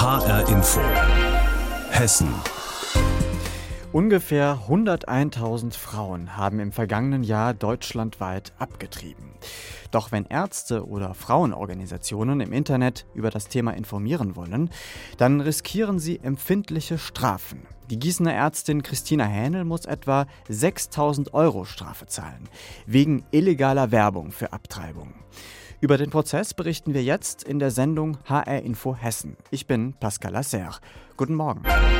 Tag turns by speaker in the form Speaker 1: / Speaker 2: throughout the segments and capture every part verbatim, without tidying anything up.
Speaker 1: H R Info Hessen.
Speaker 2: Ungefähr hunderteintausend Frauen haben im vergangenen Jahr deutschlandweit abgetrieben. Doch wenn Ärzte oder Frauenorganisationen im Internet über das Thema informieren wollen, dann riskieren sie empfindliche Strafen. Die Gießener Ärztin Christina Hähnel muss etwa sechstausend Euro Strafe zahlen, wegen illegaler Werbung für Abtreibung. Über den Prozess berichten wir jetzt in der Sendung H R Info Hessen. Ich bin Pascal Lasserre. Guten Morgen.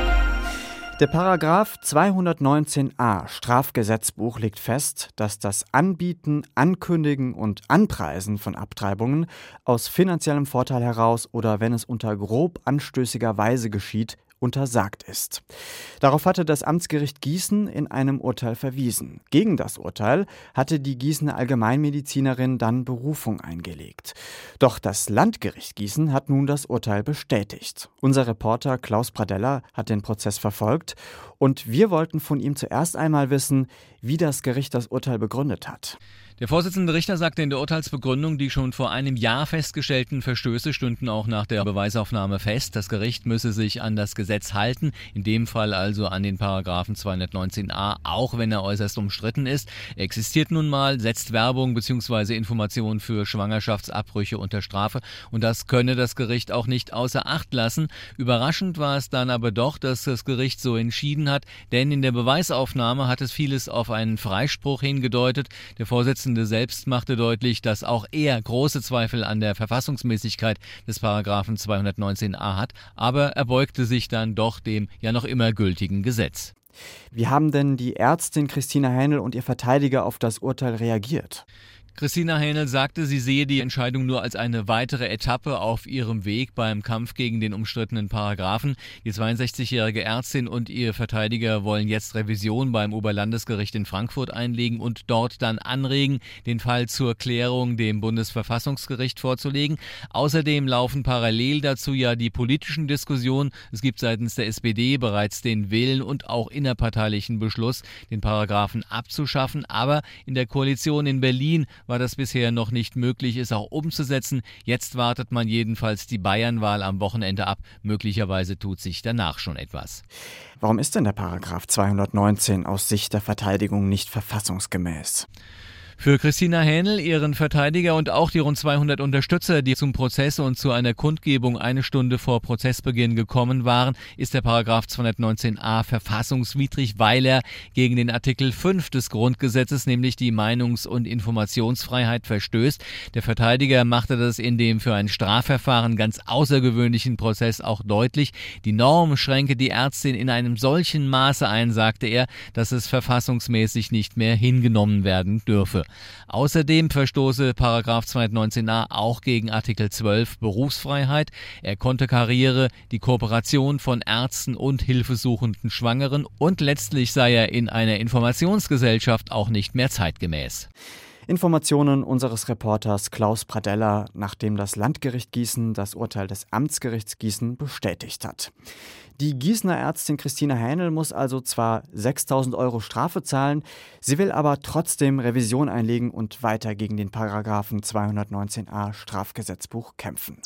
Speaker 2: Der Paragraph zweihundertneunzehn a Strafgesetzbuch legt fest, dass das Anbieten, Ankündigen und Anpreisen von Abtreibungen aus finanziellem Vorteil heraus oder wenn es unter grob anstößiger Weise geschieht, untersagt ist. Darauf hatte das Amtsgericht Gießen in einem Urteil verwiesen. Gegen das Urteil hatte die Gießener Allgemeinmedizinerin dann Berufung eingelegt. Doch das Landgericht Gießen hat nun das Urteil bestätigt. Unser Reporter Klaus Pradella hat den Prozess verfolgt und wir wollten von ihm zuerst einmal wissen, wie das Gericht das Urteil begründet hat.
Speaker 3: Der Vorsitzende Richter sagte in der Urteilsbegründung, die schon vor einem Jahr festgestellten Verstöße stünden auch nach der Beweisaufnahme fest. Das Gericht müsse sich an das Gesetz halten, in dem Fall also an den Paragraphen zweihundertneunzehn a, auch wenn er äußerst umstritten ist. Er existiert nun mal, setzt Werbung bzw. Informationen für Schwangerschaftsabbrüche unter Strafe und das könne das Gericht auch nicht außer Acht lassen. Überraschend war es dann aber doch, dass das Gericht so entschieden hat, denn in der Beweisaufnahme hat es vieles auf einen Freispruch hingedeutet. Der Vorsitzende selbst machte deutlich, dass auch er große Zweifel an der Verfassungsmäßigkeit des Paragraphen zweihundertneunzehn a hat, aber er beugte sich dann doch dem ja noch immer gültigen Gesetz.
Speaker 2: Wie haben denn die Ärztin Christina Hähnel und ihr Verteidiger auf das Urteil reagiert?
Speaker 3: Christina Hähnel sagte, sie sehe die Entscheidung nur als eine weitere Etappe auf ihrem Weg beim Kampf gegen den umstrittenen Paragraphen. Die zweiundsechzigjährige Ärztin und ihr Verteidiger wollen jetzt Revision beim Oberlandesgericht in Frankfurt einlegen und dort dann anregen, den Fall zur Klärung dem Bundesverfassungsgericht vorzulegen. Außerdem laufen parallel dazu ja die politischen Diskussionen. Es gibt seitens der S P D bereits den Willen und auch innerparteilichen Beschluss, den Paragraphen abzuschaffen. Aber in der Koalition in Berlin war das bisher noch nicht möglich, es auch umzusetzen. Jetzt wartet man jedenfalls die Bayernwahl am Wochenende ab. Möglicherweise tut sich danach schon etwas.
Speaker 2: Warum ist denn der Paragraph zweihundertneunzehn aus Sicht der Verteidigung nicht verfassungsgemäß?
Speaker 3: Für Christina Hähnel, ihren Verteidiger und auch die rund zweihundert Unterstützer, die zum Prozess und zu einer Kundgebung eine Stunde vor Prozessbeginn gekommen waren, ist der Paragraph zweihundertneunzehn a verfassungswidrig, weil er gegen den Artikel fünf des Grundgesetzes, nämlich die Meinungs- und Informationsfreiheit, verstößt. Der Verteidiger machte das in dem für ein Strafverfahren ganz außergewöhnlichen Prozess auch deutlich. Die Norm schränke die Ärztin in einem solchen Maße ein, sagte er, dass es verfassungsmäßig nicht mehr hingenommen werden dürfe. Außerdem verstoße Paragraph zweihundertneunzehn a auch gegen Artikel zwölf Berufsfreiheit. Er konterkariere die Kooperation von Ärzten und hilfesuchenden Schwangeren und letztlich sei er in einer Informationsgesellschaft auch nicht mehr zeitgemäß.
Speaker 2: Informationen unseres Reporters Klaus Pradella, nachdem das Landgericht Gießen das Urteil des Amtsgerichts Gießen bestätigt hat. Die Gießener Ärztin Christina Hähnel muss also zwar sechstausend Euro Strafe zahlen, sie will aber trotzdem Revision einlegen und weiter gegen den Paragraphen zweihundertneunzehn a Strafgesetzbuch kämpfen.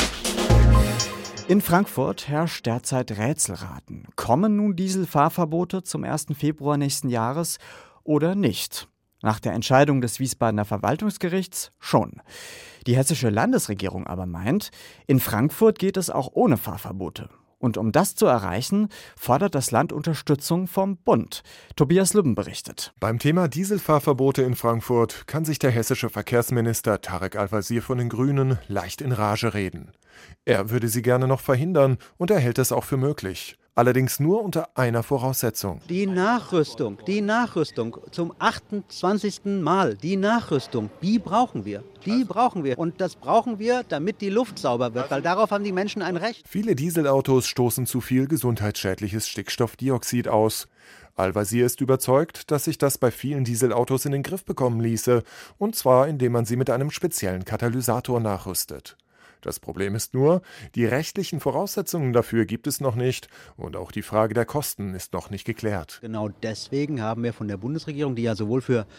Speaker 2: In Frankfurt herrscht derzeit Rätselraten. Kommen nun Dieselfahrverbote zum ersten Februar nächsten Jahres oder nicht? Nach der Entscheidung des Wiesbadener Verwaltungsgerichts schon. Die hessische Landesregierung aber meint, in Frankfurt geht es auch ohne Fahrverbote. Und um das zu erreichen, fordert das Land Unterstützung vom Bund. Tobias Lübben berichtet.
Speaker 4: Beim Thema Dieselfahrverbote in Frankfurt kann sich der hessische Verkehrsminister Tarek Al-Wazir von den Grünen leicht in Rage reden. Er würde sie gerne noch verhindern und er hält es auch für möglich. Allerdings nur unter einer Voraussetzung.
Speaker 5: Die Nachrüstung, die Nachrüstung zum achtundzwanzigsten Mal, die Nachrüstung, die brauchen wir. Die brauchen wir. Und das brauchen wir, damit die Luft sauber wird, weil darauf haben die Menschen ein Recht.
Speaker 4: Viele Dieselautos stoßen zu viel gesundheitsschädliches Stickstoffdioxid aus. Al-Wazir ist überzeugt, dass sich das bei vielen Dieselautos in den Griff bekommen ließe, und zwar indem man sie mit einem speziellen Katalysator nachrüstet. Das Problem ist nur, die rechtlichen Voraussetzungen dafür gibt es noch nicht und auch die Frage der Kosten ist noch nicht geklärt.
Speaker 5: Genau deswegen haben wir von der Bundesregierung, die ja sowohl für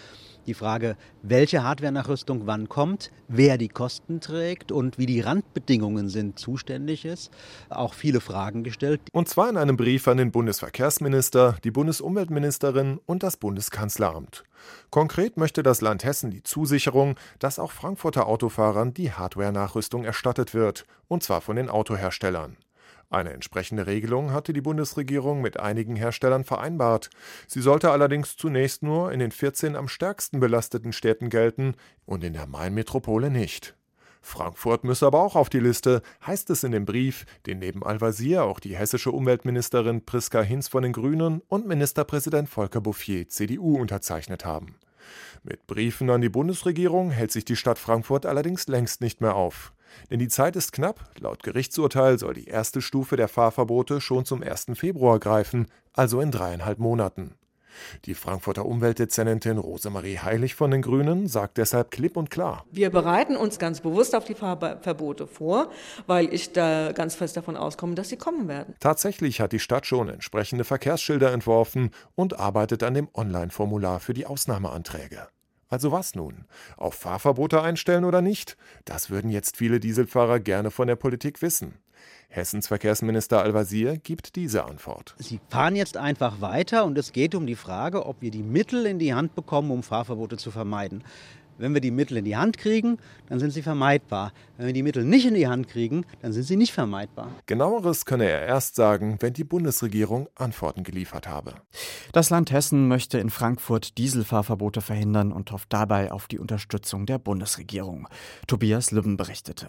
Speaker 5: Die Frage, welche Hardware-Nachrüstung wann kommt, wer die Kosten trägt und wie die Randbedingungen sind, zuständig ist. Auch viele Fragen gestellt.
Speaker 4: Und zwar in einem Brief an den Bundesverkehrsminister, die Bundesumweltministerin und das Bundeskanzleramt. Konkret möchte das Land Hessen die Zusicherung, dass auch Frankfurter Autofahrern die Hardware-Nachrüstung erstattet wird, und zwar von den Autoherstellern. Eine entsprechende Regelung hatte die Bundesregierung mit einigen Herstellern vereinbart. Sie sollte allerdings zunächst nur in den vierzehn am stärksten belasteten Städten gelten und in der Main-Metropole nicht. Frankfurt müsse aber auch auf die Liste, heißt es in dem Brief, den neben Al-Wazir auch die hessische Umweltministerin Priska Hinz von den Grünen und Ministerpräsident Volker Bouffier, C D U, unterzeichnet haben. Mit Briefen an die Bundesregierung hält sich die Stadt Frankfurt allerdings längst nicht mehr auf. Denn die Zeit ist knapp. Laut Gerichtsurteil soll die erste Stufe der Fahrverbote schon zum ersten Februar greifen, also in dreieinhalb Monaten. Die Frankfurter Umweltdezernentin Rosemarie Heilig von den Grünen sagt deshalb klipp und klar:
Speaker 6: Wir bereiten uns ganz bewusst auf die Fahrverbote vor, weil ich da ganz fest davon auskomme, dass sie kommen werden.
Speaker 4: Tatsächlich hat die Stadt schon entsprechende Verkehrsschilder entworfen und arbeitet an dem Online-Formular für die Ausnahmeanträge. Also was nun? Auf Fahrverbote einstellen oder nicht? Das würden jetzt viele Dieselfahrer gerne von der Politik wissen. Hessens Verkehrsminister Al-Wazir gibt diese Antwort.
Speaker 5: Sie fahren jetzt einfach weiter und es geht um die Frage, ob wir die Mittel in die Hand bekommen, um Fahrverbote zu vermeiden. Wenn wir die Mittel in die Hand kriegen, dann sind sie vermeidbar. Wenn wir die Mittel nicht in die Hand kriegen, dann sind sie nicht vermeidbar.
Speaker 4: Genaueres könne er erst sagen, wenn die Bundesregierung Antworten geliefert habe.
Speaker 2: Das Land Hessen möchte in Frankfurt Dieselfahrverbote verhindern und hofft dabei auf die Unterstützung der Bundesregierung. Tobias Lübben berichtete.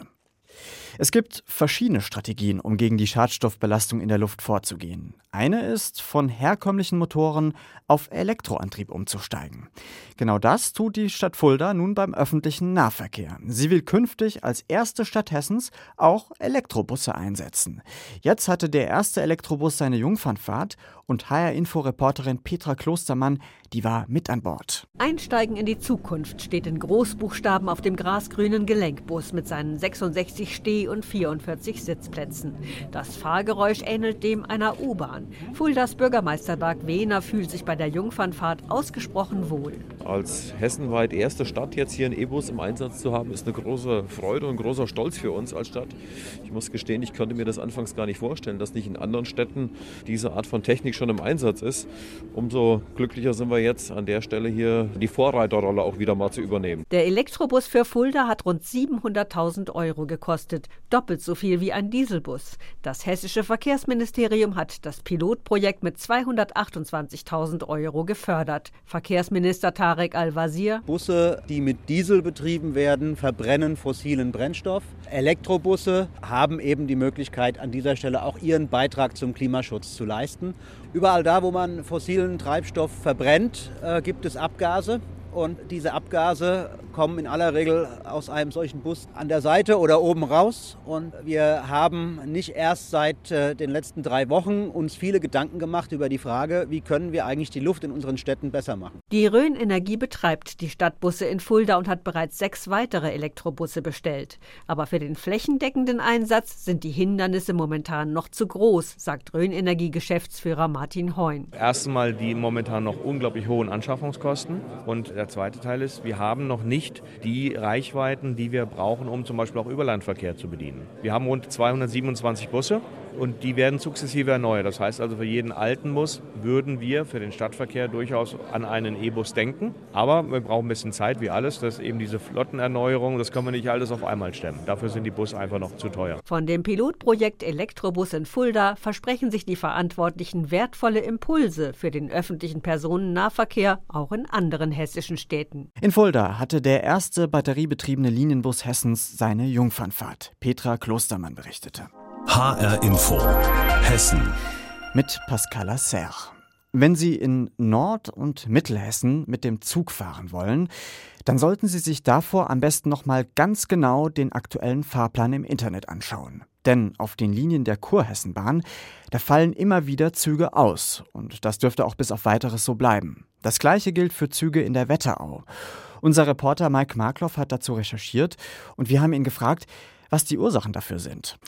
Speaker 2: Es gibt verschiedene Strategien, um gegen die Schadstoffbelastung in der Luft vorzugehen. Eine ist, von herkömmlichen Motoren auf Elektroantrieb umzusteigen. Genau das tut die Stadt Fulda nun beim öffentlichen Nahverkehr. Sie will künftig als erste Stadt Hessens auch Elektrobusse einsetzen. Jetzt hatte der erste Elektrobus seine Jungfernfahrt und H R-Info-Reporterin Petra Klostermann, die war mit an Bord.
Speaker 7: Einsteigen in die Zukunft steht in Großbuchstaben auf dem grasgrünen Gelenkbus mit seinen sechsundsechzig Steh- und vierundvierzig Sitzplätzen. Das Fahrgeräusch ähnelt dem einer U-Bahn. Fuldas Bürgermeister Dag Wehner fühlt sich bei der Jungfernfahrt ausgesprochen wohl.
Speaker 8: Als hessenweit erste Stadt jetzt hier einen E-Bus im Einsatz zu haben, ist eine große Freude und ein großer Stolz für uns als Stadt. Ich muss gestehen, ich konnte mir das anfangs gar nicht vorstellen, dass nicht in anderen Städten diese Art von Technik schon im Einsatz ist. Umso glücklicher sind wir jetzt an der Stelle hier, die Vorreiterrolle auch wieder mal zu übernehmen.
Speaker 7: Der Elektrobus für Fulda hat rund siebenhunderttausend Euro gekostet, doppelt so viel wie ein Dieselbus. Das hessische Verkehrsministerium hat das Pilotprojekt mit zweihundertachtundzwanzigtausend Euro gefördert. Verkehrsminister Tarek Al-Wazir:
Speaker 5: Busse, die mit Diesel betrieben werden, verbrennen fossilen Brennstoff. Elektrobusse haben eben die Möglichkeit, an dieser Stelle auch ihren Beitrag zum Klimaschutz zu leisten. Überall da, wo man fossilen Treibstoff verbrennt, äh, gibt es Abgase. Und diese Abgase kommen in aller Regel aus einem solchen Bus an der Seite oder oben raus. Und wir haben nicht erst seit äh, den letzten drei Wochen uns viele Gedanken gemacht über die Frage, wie können wir eigentlich die Luft in unseren Städten besser machen.
Speaker 7: Die Rhön Energie betreibt die Stadtbusse in Fulda und hat bereits sechs weitere Elektrobusse bestellt. Aber für den flächendeckenden Einsatz sind die Hindernisse momentan noch zu groß, sagt Rhön Energie Geschäftsführer Martin Heun.
Speaker 9: Erst einmal die momentan noch unglaublich hohen Anschaffungskosten und der zweite Teil ist, wir haben noch nicht die Reichweiten, die wir brauchen, um zum Beispiel auch Überlandverkehr zu bedienen. Wir haben rund zweihundertsiebenundzwanzig Busse und die werden sukzessive erneuert. Das heißt also, für jeden alten Bus würden wir für den Stadtverkehr durchaus an einen E-Bus denken. Aber wir brauchen ein bisschen Zeit, wie alles. Das ist eben diese Flottenerneuerung, das können wir nicht alles auf einmal stemmen. Dafür sind die Busse einfach noch zu teuer.
Speaker 7: Von dem Pilotprojekt Elektrobus in Fulda versprechen sich die Verantwortlichen wertvolle Impulse für den öffentlichen Personennahverkehr, auch in anderen hessischen Städten.
Speaker 2: In Fulda hatte der erste batteriebetriebene Linienbus Hessens seine Jungfernfahrt. Petra Klostermann berichtete.
Speaker 1: H R Info Hessen
Speaker 2: mit Pascala Serre. Wenn Sie in Nord- und Mittelhessen mit dem Zug fahren wollen, dann sollten Sie sich davor am besten noch mal ganz genau den aktuellen Fahrplan im Internet anschauen. Denn auf den Linien der Kurhessenbahn, da fallen immer wieder Züge aus. Und das dürfte auch bis auf Weiteres so bleiben. Das Gleiche gilt für Züge in der Wetterau. Unser Reporter Mike Markloff hat dazu recherchiert und wir haben ihn gefragt, was die Ursachen dafür sind.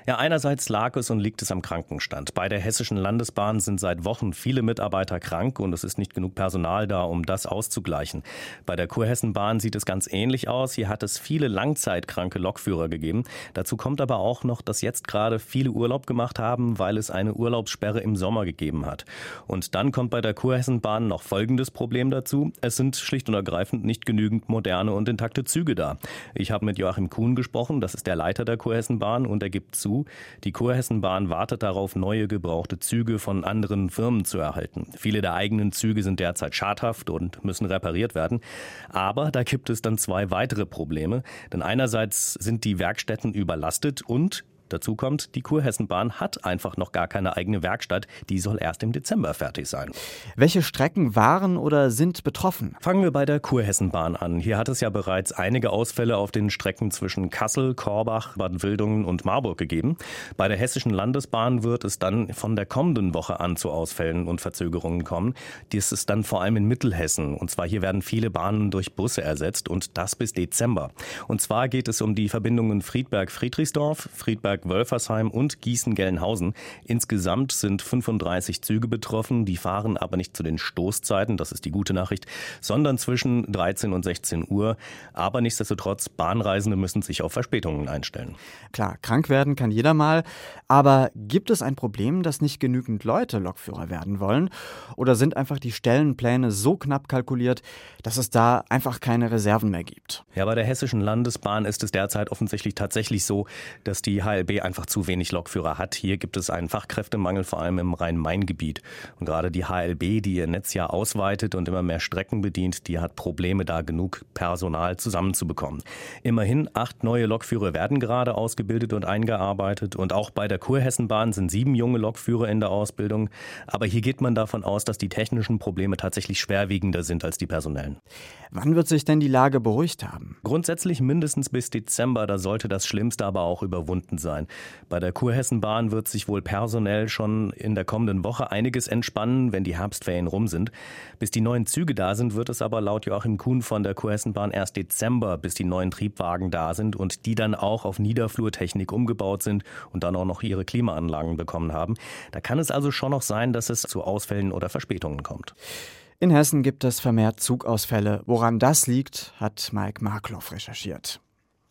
Speaker 10: Ja, einerseits lag es und liegt es am Krankenstand. Bei der Hessischen Landesbahn sind seit Wochen viele Mitarbeiter krank und es ist nicht genug Personal da, um das auszugleichen. Bei der Kurhessenbahn sieht es ganz ähnlich aus. Hier hat es viele langzeitkranke Lokführer gegeben. Dazu kommt aber auch noch, dass jetzt gerade viele Urlaub gemacht haben, weil es eine Urlaubssperre im Sommer gegeben hat. Und dann kommt bei der Kurhessenbahn noch folgendes Problem dazu. Es sind schlicht und ergreifend nicht genügend moderne und intakte Züge da. Ich habe mit Joachim Kuhn gesprochen, das ist der Leiter der Kurhessenbahn, und er gibt zu, die Kurhessenbahn wartet darauf, neue gebrauchte Züge von anderen Firmen zu erhalten. Viele der eigenen Züge sind derzeit schadhaft und müssen repariert werden. Aber da gibt es dann zwei weitere Probleme. Denn einerseits sind die Werkstätten überlastet und dazu kommt, die Kurhessenbahn hat einfach noch gar keine eigene Werkstatt. Die soll erst im Dezember fertig sein.
Speaker 2: Welche Strecken waren oder sind betroffen?
Speaker 10: Fangen wir bei der Kurhessenbahn an. Hier hat es ja bereits einige Ausfälle auf den Strecken zwischen Kassel, Korbach, Bad Wildungen und Marburg gegeben. Bei der Hessischen Landesbahn wird es dann von der kommenden Woche an zu Ausfällen und Verzögerungen kommen. Dies ist dann vor allem in Mittelhessen. Und zwar hier werden viele Bahnen durch Busse ersetzt und das bis Dezember. Und zwar geht es um die Verbindungen Friedberg-Friedrichsdorf, Friedberg Wölfersheim und Gießen-Gelnhausen. Insgesamt sind fünfunddreißig Züge betroffen, die fahren aber nicht zu den Stoßzeiten, das ist die gute Nachricht, sondern zwischen dreizehn und sechzehn Uhr. Aber nichtsdestotrotz, Bahnreisende müssen sich auf Verspätungen einstellen.
Speaker 2: Klar, krank werden kann jeder mal, aber gibt es ein Problem, dass nicht genügend Leute Lokführer werden wollen? Oder sind einfach die Stellenpläne so knapp kalkuliert, dass es da einfach keine Reserven mehr gibt?
Speaker 10: Ja, bei der Hessischen Landesbahn ist es derzeit offensichtlich tatsächlich so, dass die H L B einfach zu wenig Lokführer hat. Hier gibt es einen Fachkräftemangel, vor allem im Rhein-Main-Gebiet. Und gerade die H L B, die ihr Netz ja ausweitet und immer mehr Strecken bedient, die hat Probleme, da genug Personal zusammenzubekommen. Immerhin acht neue Lokführer werden gerade ausgebildet und eingearbeitet. Und auch bei der Kurhessenbahn sind sieben junge Lokführer in der Ausbildung. Aber hier geht man davon aus, dass die technischen Probleme tatsächlich schwerwiegender sind als die personellen.
Speaker 2: Wann wird sich denn die Lage beruhigt haben?
Speaker 10: Grundsätzlich mindestens bis Dezember, da sollte das Schlimmste aber auch überwunden sein. Bei der Kurhessenbahn wird sich wohl personell schon in der kommenden Woche einiges entspannen, wenn die Herbstferien rum sind. Bis die neuen Züge da sind, wird es aber laut Joachim Kuhn von der Kurhessenbahn erst Dezember, bis die neuen Triebwagen da sind und die dann auch auf Niederflurtechnik umgebaut sind und dann auch noch ihre Klimaanlagen bekommen haben. Da kann es also schon noch sein, dass es zu Ausfällen oder Verspätungen kommt.
Speaker 2: In Hessen gibt es vermehrt Zugausfälle. Woran das liegt, hat Mike Markloff recherchiert.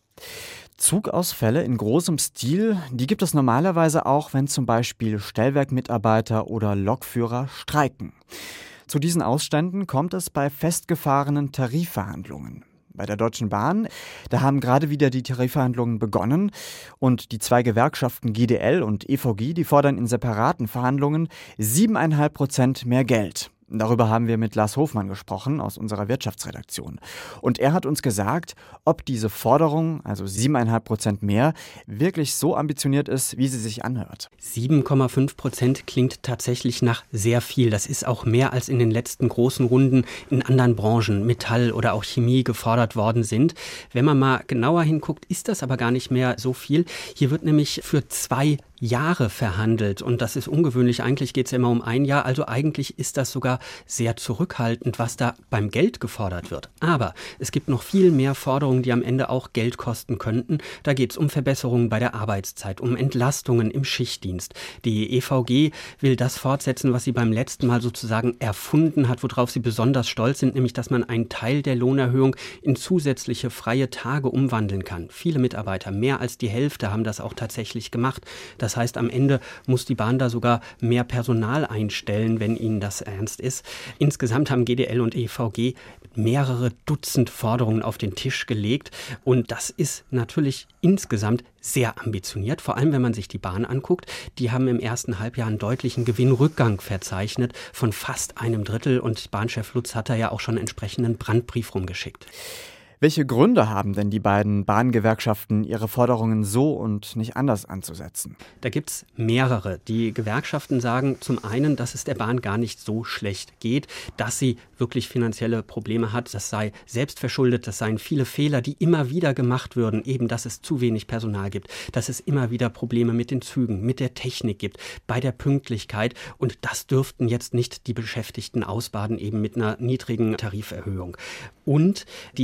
Speaker 2: Zugausfälle in großem Stil, die gibt es normalerweise auch, wenn zum Beispiel Stellwerkmitarbeiter oder Lokführer streiken. Zu diesen Ausständen kommt es bei festgefahrenen Tarifverhandlungen. Bei der Deutschen Bahn, da haben gerade wieder die Tarifverhandlungen begonnen und die zwei Gewerkschaften G D L und E V G, die fordern in separaten Verhandlungen siebeneinhalb Prozent mehr Geld. Darüber haben wir mit Lars Hofmann gesprochen aus unserer Wirtschaftsredaktion. Und er hat uns gesagt, ob diese Forderung, also siebeneinhalb Prozent mehr, wirklich so ambitioniert ist, wie sie sich anhört.
Speaker 11: sieben Komma fünf Prozent klingt tatsächlich nach sehr viel. Das ist auch mehr als in den letzten großen Runden in anderen Branchen, Metall oder auch Chemie, gefordert worden sind. Wenn man mal genauer hinguckt, ist das aber gar nicht mehr so viel. Hier wird nämlich für zwei Jahre verhandelt und das ist ungewöhnlich. Eigentlich geht es ja immer um ein Jahr, also eigentlich ist das sogar sehr zurückhaltend, was da beim Geld gefordert wird. Aber es gibt noch viel mehr Forderungen, die am Ende auch Geld kosten könnten. Da geht es um Verbesserungen bei der Arbeitszeit, um Entlastungen im Schichtdienst. Die E V G will das fortsetzen, was sie beim letzten Mal sozusagen erfunden hat, worauf sie besonders stolz sind, nämlich dass man einen Teil der Lohnerhöhung in zusätzliche freie Tage umwandeln kann. Viele Mitarbeiter, mehr als die Hälfte, haben das auch tatsächlich gemacht. Das heißt, am Ende muss die Bahn da sogar mehr Personal einstellen, wenn ihnen das ernst ist. Insgesamt haben G D L und E V G mehrere Dutzend Forderungen auf den Tisch gelegt. Und das ist natürlich insgesamt sehr ambitioniert, vor allem wenn man sich die Bahn anguckt. Die haben im ersten Halbjahr einen deutlichen Gewinnrückgang verzeichnet von fast einem Drittel. Und Bahnchef Lutz hat da ja auch schon einen entsprechenden Brandbrief rumgeschickt.
Speaker 2: Welche Gründe haben denn die beiden Bahngewerkschaften, ihre Forderungen so und nicht anders anzusetzen?
Speaker 11: Da gibt es mehrere. Die Gewerkschaften sagen zum einen, dass es der Bahn gar nicht so schlecht geht, dass sie wirklich finanzielle Probleme hat. Das sei selbstverschuldet, das seien viele Fehler, die immer wieder gemacht würden. Eben, dass es zu wenig Personal gibt, dass es immer wieder Probleme mit den Zügen, mit der Technik gibt, bei der Pünktlichkeit. Und das dürften jetzt nicht die Beschäftigten ausbaden, eben mit einer niedrigen Tariferhöhung. Und die E V G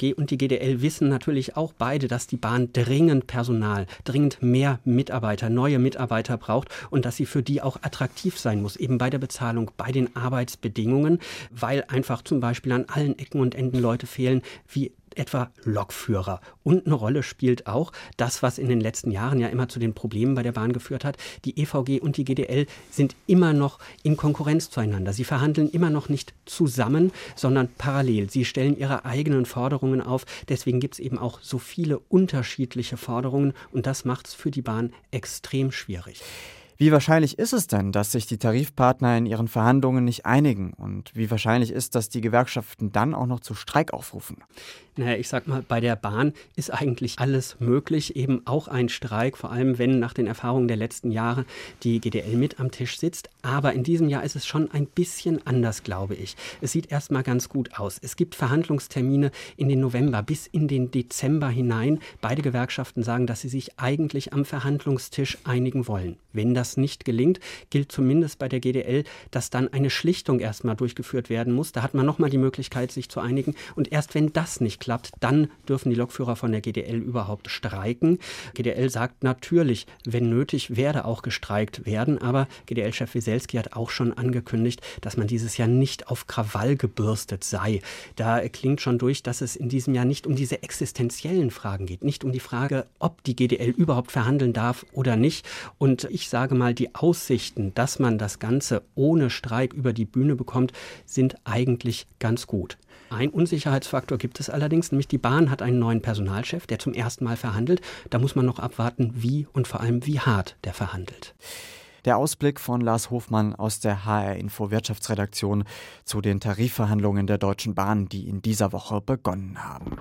Speaker 11: G und die G D L wissen natürlich auch beide, dass die Bahn dringend Personal, dringend mehr Mitarbeiter, neue Mitarbeiter braucht und dass sie für die auch attraktiv sein muss, eben bei der Bezahlung, bei den Arbeitsbedingungen, weil einfach zum Beispiel an allen Ecken und Enden Leute fehlen, wie etwa Lokführer. Und eine Rolle spielt auch das, was in den letzten Jahren ja immer zu den Problemen bei der Bahn geführt hat. Die E V G und die G D L sind immer noch in Konkurrenz zueinander. Sie verhandeln immer noch nicht zusammen, sondern parallel. Sie stellen ihre eigenen Forderungen auf. Deswegen gibt es eben auch so viele unterschiedliche Forderungen und das macht es für die Bahn extrem schwierig.
Speaker 2: Wie wahrscheinlich ist es denn, dass sich die Tarifpartner in ihren Verhandlungen nicht einigen? Und wie wahrscheinlich ist, dass die Gewerkschaften dann auch noch zu Streik aufrufen?
Speaker 11: Naja, ich sag mal, bei der Bahn ist eigentlich alles möglich, eben auch ein Streik, vor allem wenn nach den Erfahrungen der letzten Jahre die G D L mit am Tisch sitzt. Aber in diesem Jahr ist es schon ein bisschen anders, glaube ich. Es sieht erstmal ganz gut aus. Es gibt Verhandlungstermine in den November bis in den Dezember hinein. Beide Gewerkschaften sagen, dass sie sich eigentlich am Verhandlungstisch einigen wollen. Wenn das nicht gelingt, gilt zumindest bei der G D L, dass dann eine Schlichtung erstmal durchgeführt werden muss. Da hat man nochmal die Möglichkeit, sich zu einigen. Und erst wenn das nicht klappt, dann dürfen die Lokführer von der G D L überhaupt streiken. G D L sagt natürlich, wenn nötig, werde auch gestreikt werden. Aber G D L-Chef Wieselski hat auch schon angekündigt, dass man dieses Jahr nicht auf Krawall gebürstet sei. Da klingt schon durch, dass es in diesem Jahr nicht um diese existenziellen Fragen geht. Nicht um die Frage, ob die G D L überhaupt verhandeln darf oder nicht. Und ich sage mal, die Aussichten, dass man das Ganze ohne Streik über die Bühne bekommt, sind eigentlich ganz gut. Ein Unsicherheitsfaktor gibt es allerdings, nämlich die Bahn hat einen neuen Personalchef, der zum ersten Mal verhandelt. Da muss man noch abwarten, wie und vor allem wie hart der verhandelt.
Speaker 2: Der Ausblick von Lars Hofmann aus der H R-Info Wirtschaftsredaktion zu den Tarifverhandlungen der Deutschen Bahn, die in dieser Woche begonnen haben.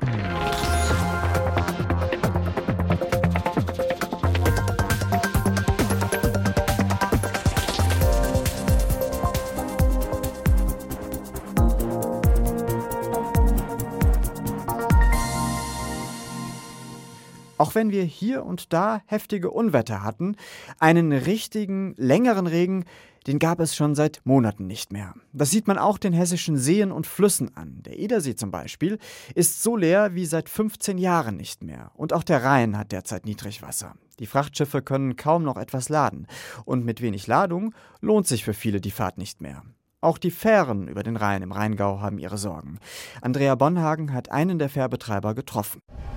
Speaker 2: Auch wenn wir hier und da heftige Unwetter hatten, einen richtigen, längeren Regen, den gab es schon seit Monaten nicht mehr. Das sieht man auch den hessischen Seen und Flüssen an. Der Edersee zum Beispiel ist so leer wie seit fünfzehn Jahren nicht mehr. Und auch der Rhein hat derzeit Niedrigwasser. Die Frachtschiffe können kaum noch etwas laden. Und mit wenig Ladung lohnt sich für viele die Fahrt nicht mehr. Auch die Fähren über den Rhein im Rheingau haben ihre Sorgen. Andrea Bonhagen hat einen der Fährbetreiber getroffen.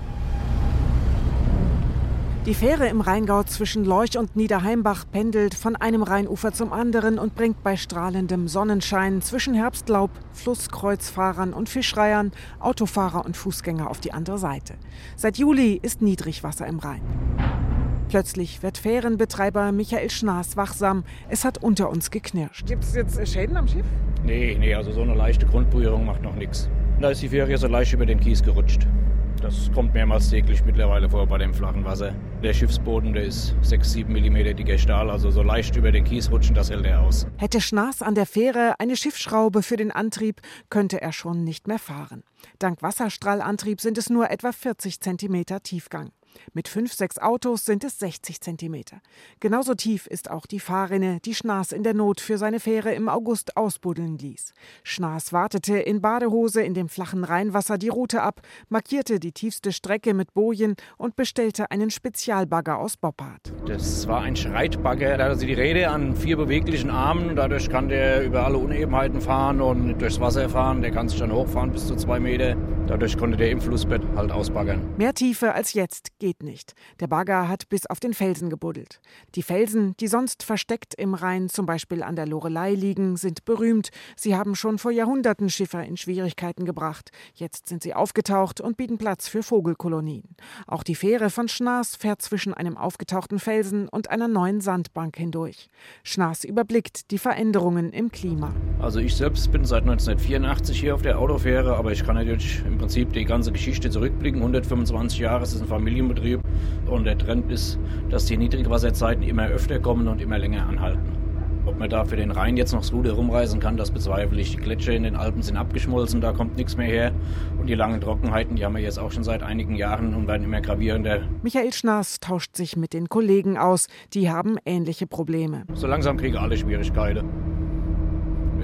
Speaker 12: Die Fähre im Rheingau zwischen Lorch und Niederheimbach pendelt von einem Rheinufer zum anderen und bringt bei strahlendem Sonnenschein zwischen Herbstlaub, Flusskreuzfahrern und Fischreihern Autofahrer und Fußgänger auf die andere Seite. Seit Juli ist Niedrigwasser im Rhein. Plötzlich wird Fährenbetreiber Michael Schnaas wachsam. Es hat unter uns geknirscht.
Speaker 13: Gibt es jetzt Schäden am Schiff?
Speaker 14: Nee, nee, also so eine leichte Grundberührung macht noch nichts. Da ist die Fähre so leicht über den Kies gerutscht. Das kommt mehrmals täglich mittlerweile vor bei dem flachen Wasser. Der Schiffsboden, der ist sechs, sieben Millimeter dicker Stahl, also so leicht über den Kies rutschen, das hält er aus.
Speaker 12: Hätte Schnaas an der Fähre eine Schiffsschraube für den Antrieb, könnte er schon nicht mehr fahren. Dank Wasserstrahlantrieb sind es nur etwa vierzig Zentimeter Tiefgang. Mit fünf, sechs Autos sind es sechzig Zentimeter. Genauso tief ist auch die Fahrrinne, die Schnaas in der Not für seine Fähre im August ausbuddeln ließ. Schnaas wartete in Badehose in dem flachen Rheinwasser die Route ab, markierte die tiefste Strecke mit Bojen und bestellte einen Spezialbagger aus Boppard.
Speaker 14: Das war ein Schreitbagger, da hat sie die Räder an vier beweglichen Armen. Dadurch kann der über alle Unebenheiten fahren und durchs Wasser fahren. Der kann sich dann hochfahren bis zu zwei Meter. Dadurch konnte der im Flussbett halt ausbaggern.
Speaker 12: Mehr Tiefe als jetzt geht nicht. Der Bagger hat bis auf den Felsen gebuddelt. Die Felsen, die sonst versteckt im Rhein, zum Beispiel an der Lorelei liegen, sind berühmt. Sie haben schon vor Jahrhunderten Schiffer in Schwierigkeiten gebracht. Jetzt sind sie aufgetaucht und bieten Platz für Vogelkolonien. Auch die Fähre von Schnaas fährt zwischen einem aufgetauchten Felsen und einer neuen Sandbank hindurch. Schnaas überblickt die Veränderungen im Klima.
Speaker 14: Also ich selbst bin seit neunzehnhundertvierundachtzig hier auf der Autofähre, aber ich kann natürlich im Prinzip die ganze Geschichte zurückblicken. hundertfünfundzwanzig Jahre, es ist ein Familienbetrieb und der Trend ist, dass die Niedrigwasserzeiten immer öfter kommen und immer länger anhalten. Ob man da für den Rhein jetzt noch das Ruder rumreißen kann, das bezweifle ich. Die Gletscher in den Alpen sind abgeschmolzen, da kommt nichts mehr her. Und die langen Trockenheiten, die haben wir jetzt auch schon seit einigen Jahren und werden immer gravierender.
Speaker 12: Michael Schnaas tauscht sich mit den Kollegen aus. Die haben ähnliche Probleme.
Speaker 14: So langsam kriegen alle Schwierigkeiten.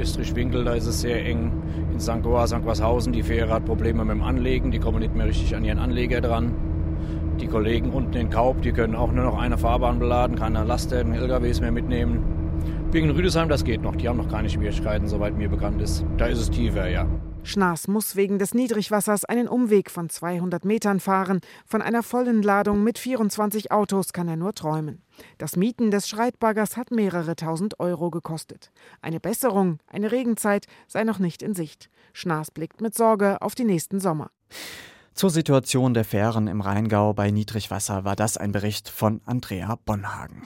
Speaker 14: Estrich-Winkel, da ist es sehr eng. In Sankt Goar, Sankt Warshausen, die Fähre hat Probleme mit dem Anlegen, die kommen nicht mehr richtig an ihren Anleger dran. Die Kollegen unten in Kaub, die können auch nur noch eine Fahrbahn beladen, keine Lasten, L K Ws mehr mitnehmen. Wegen Rüdesheim, das geht noch, die haben noch keine Schwierigkeiten, soweit mir bekannt ist. Da ist es tiefer, ja.
Speaker 12: Schnaas muss wegen des Niedrigwassers einen Umweg von zweihundert Metern fahren. Von einer vollen Ladung mit vierundzwanzig Autos kann er nur träumen. Das Mieten des Schreitbaggers hat mehrere tausend Euro gekostet. Eine Besserung, eine Regenzeit sei noch nicht in Sicht. Schnaas blickt mit Sorge auf die nächsten Sommer.
Speaker 2: Zur Situation der Fähren im Rheingau bei Niedrigwasser war das ein Bericht von Andrea Bonhagen.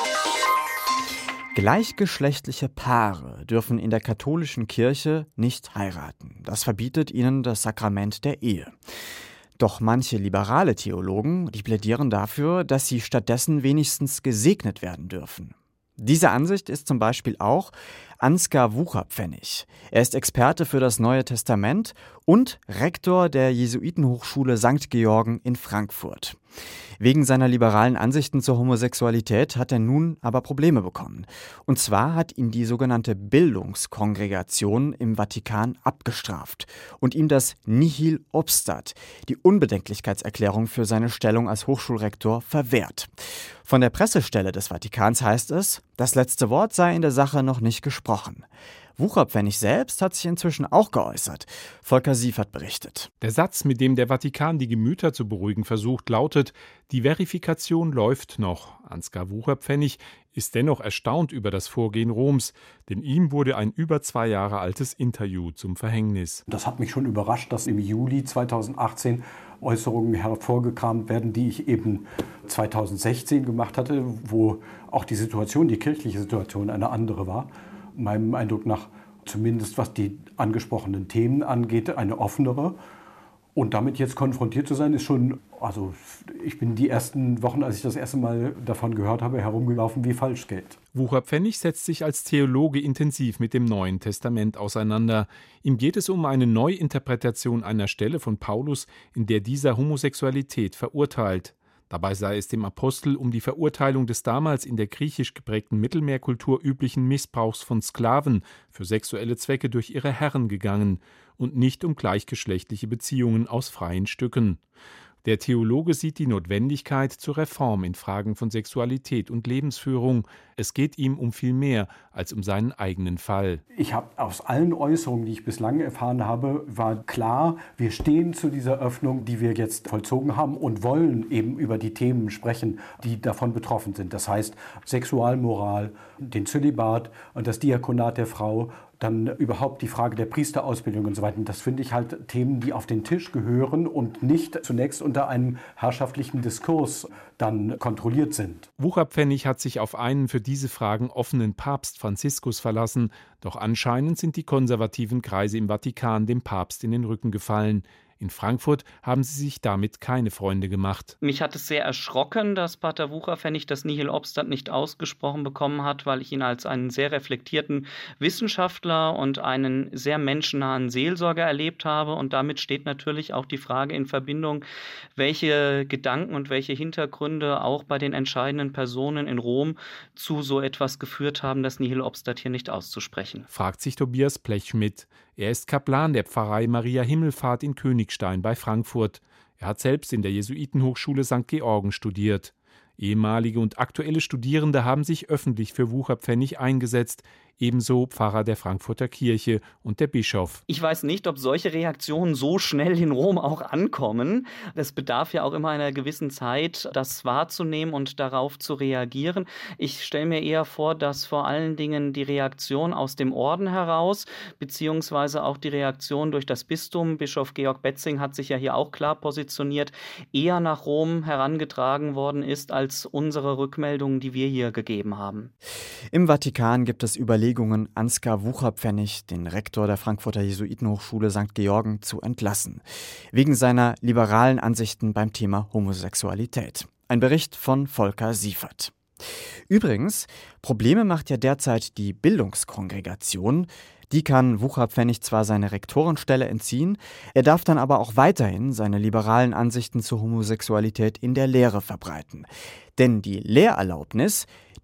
Speaker 2: Gleichgeschlechtliche Paare dürfen in der katholischen Kirche nicht heiraten. Das verbietet ihnen das Sakrament der Ehe. Doch manche liberale Theologen, die plädieren dafür, dass sie stattdessen wenigstens gesegnet werden dürfen. Diese Ansicht ist zum Beispiel auch Ansgar Wucherpfennig. Er ist Experte für das Neue Testament und Rektor der Jesuitenhochschule Sankt Georgen in Frankfurt. Wegen seiner liberalen Ansichten zur Homosexualität hat er nun aber Probleme bekommen. Und zwar hat ihn die sogenannte Bildungskongregation im Vatikan abgestraft und ihm das Nihil obstat, die Unbedenklichkeitserklärung für seine Stellung als Hochschulrektor, verwehrt. Von der Pressestelle des Vatikans heißt es, das letzte Wort sei in der Sache noch nicht gesprochen. Wucherpfennig selbst hat sich inzwischen auch geäußert. Volker Siefert berichtet.
Speaker 13: Der Satz, mit dem der Vatikan die Gemüter zu beruhigen versucht, lautet: Die Verifikation läuft noch. Ansgar Wucherpfennig ist dennoch erstaunt über das Vorgehen Roms, denn ihm wurde ein über zwei Jahre altes Interview zum Verhängnis.
Speaker 15: Das hat mich schon überrascht, dass im Juli zweitausendachtzehn Äußerungen hervorgekramt werden, die ich eben zweitausendsechzehn gemacht hatte, wo auch die Situation, die kirchliche Situation eine andere war. Meinem Eindruck nach, zumindest was die angesprochenen Themen angeht, eine offenere. Und damit jetzt konfrontiert zu sein, ist schon, also ich bin die ersten Wochen, als ich das erste Mal davon gehört habe, herumgelaufen wie Falschgeld.
Speaker 13: Wucherpfennig setzt sich als Theologe intensiv mit dem Neuen Testament auseinander. Ihm geht es um eine Neuinterpretation einer Stelle von Paulus, in der dieser Homosexualität verurteilt. Dabei sei es dem Apostel um die Verurteilung des damals in der griechisch geprägten Mittelmeerkultur üblichen Missbrauchs von Sklaven für sexuelle Zwecke durch ihre Herren gegangen und nicht um gleichgeschlechtliche Beziehungen aus freien Stücken. Der Theologe sieht die Notwendigkeit zur Reform in Fragen von Sexualität und Lebensführung. Es geht ihm um viel mehr als um seinen eigenen Fall.
Speaker 15: Ich habe aus allen Äußerungen, die ich bislang erfahren habe, war klar, wir stehen zu dieser Öffnung, die wir jetzt vollzogen haben und wollen eben über die Themen sprechen, die davon betroffen sind. Das heißt Sexualmoral, den Zölibat und das Diakonat der Frau, dann überhaupt die Frage der Priesterausbildung und so weiter. Das finde ich halt Themen, die auf den Tisch gehören und nicht zunächst unter einem herrschaftlichen Diskurs dann kontrolliert sind.
Speaker 13: Wucherpfennig hat sich auf einen für diese Fragen offenen Papst Franziskus verlassen, doch anscheinend sind die konservativen Kreise im Vatikan dem Papst in den Rücken gefallen. In Frankfurt haben sie sich damit keine Freunde gemacht.
Speaker 16: Mich hat es sehr erschrocken, dass Pater Wucherpfennig das Nihil obstat nicht ausgesprochen bekommen hat, weil ich ihn als einen sehr reflektierten Wissenschaftler und einen sehr menschennahen Seelsorger erlebt habe. Und damit steht natürlich auch die Frage in Verbindung, welche Gedanken und welche Hintergründe auch bei den entscheidenden Personen in Rom zu so etwas geführt haben, das Nihil obstat hier nicht auszusprechen.
Speaker 13: Fragt sich Tobias Blechschmidt. Er ist Kaplan der Pfarrei Maria Himmelfahrt in Königstein bei Frankfurt. Er hat selbst in der Jesuitenhochschule Sankt Georgen studiert. Ehemalige und aktuelle Studierende haben sich öffentlich für Wucherpfennig eingesetzt, ebenso Pfarrer der Frankfurter Kirche und der Bischof.
Speaker 16: Ich weiß nicht, ob solche Reaktionen so schnell in Rom auch ankommen. Es bedarf ja auch immer einer gewissen Zeit, das wahrzunehmen und darauf zu reagieren. Ich stelle mir eher vor, dass vor allen Dingen die Reaktion aus dem Orden heraus, beziehungsweise auch die Reaktion durch das Bistum, Bischof Georg Betzing hat sich ja hier auch klar positioniert, eher nach Rom herangetragen worden ist, als unsere Rückmeldungen, die wir hier gegeben haben.
Speaker 2: Im Vatikan gibt es Überlegungen, Ansgar Wucherpfennig, den Rektor der Frankfurter Jesuitenhochschule Sankt Georgen, zu entlassen. Wegen seiner liberalen Ansichten beim Thema Homosexualität. Ein Bericht von Volker Siefert. Übrigens, Probleme macht ja derzeit die Bildungskongregation. Die kann Wucherpfennig zwar seine Rektorenstelle entziehen, er darf dann aber auch weiterhin seine liberalen Ansichten zur Homosexualität in der Lehre verbreiten. Denn die Lehrerlaubnis,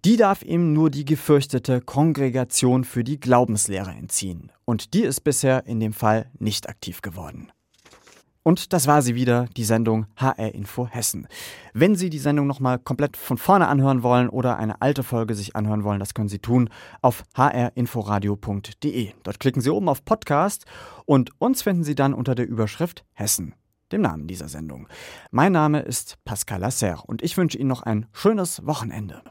Speaker 2: Die darf ihm nur die gefürchtete Kongregation für die Glaubenslehre entziehen. Und die ist bisher in dem Fall nicht aktiv geworden. Und das war sie wieder, die Sendung H R Info Hessen. Wenn Sie die Sendung nochmal komplett von vorne anhören wollen oder eine alte Folge sich anhören wollen, das können Sie tun auf h r inforadio punkt d e. Dort klicken Sie oben auf Podcast und uns finden Sie dann unter der Überschrift Hessen, dem Namen dieser Sendung. Mein Name ist Pascal Lasserre und ich wünsche Ihnen noch ein schönes Wochenende.